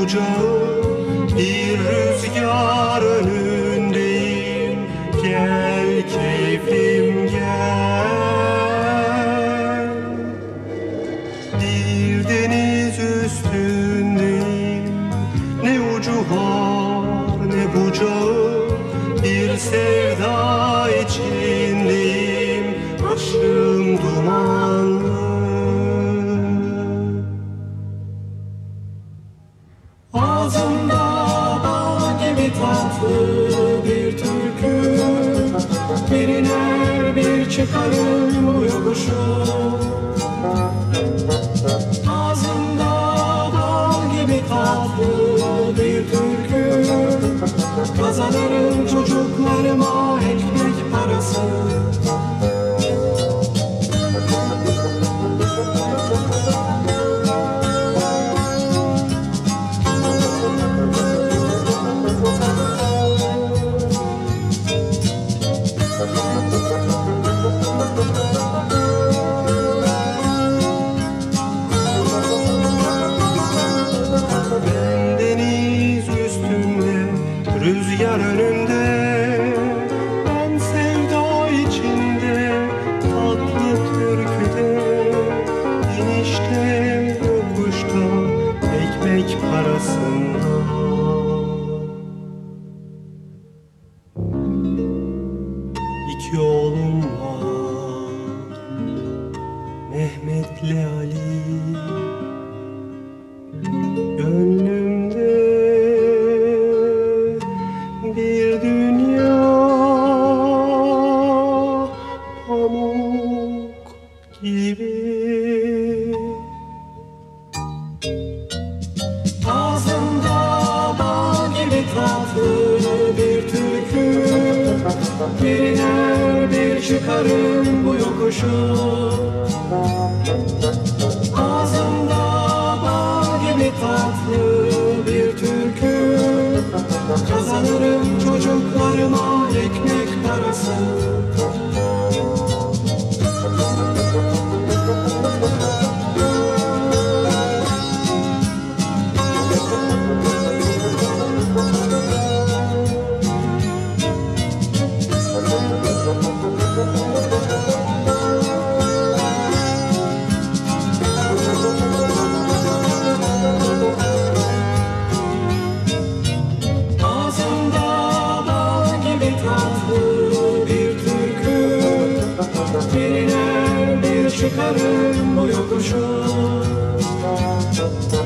bucağı, bir rüzgar önündeyim. Gel keyfim gel. Bir deniz üstündeyim, ne ucu var ne bucağı, bir sevda içindeyim, başım dumanlı. Ağzımda bal gibi tatlı bir türkü, bir iner bir çıkarım bu yokuşu. Ağzımda bal gibi tatlı bir türkü, kazanırım çocuklarıma ekmek parası. Ben deniz üstünde, rüzgar önünde, ben sevda içinde, tatlı türküde, inişte yokuşta, ekmek parasında. İki oğlum var, Mehmet'le Ali. Gönlümde bir dünya pamuk gibi. Ağzımda bal gibi tatlı bir türkü, bir iner bir çıkarım bu yokuşu. Ağzımda bal gibi tatlı bir türkü, kazanırım çocuklarıma ekmek parası. Ağzımda bal gibi tatlı bir türkü, bir iner bir çıkarım bu yokuşu.